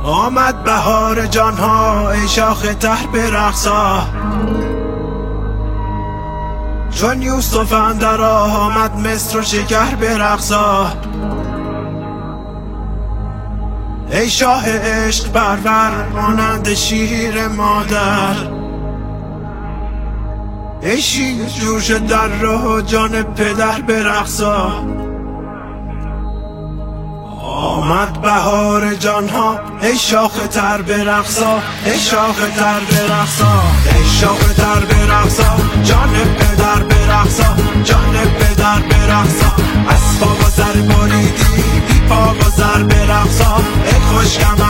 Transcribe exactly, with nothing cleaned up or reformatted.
آمد بهار جانها ای شاخ تر برقصا، چون یوسف اندر آمد مصر و شکر برقصا. ای شاه عشق پرور مانند شیر مادر، ای شیر جوش در راه جان پدر برقصا. آمد بهار جانها ای شاخ تر برقصا، ای شاخ تر برقصا، ای شاخ تر برقصا، جان پدر برقصا، جان پدر برقصا. از پا و سر بریدی بی پا و سر برقصا، ای خوشگم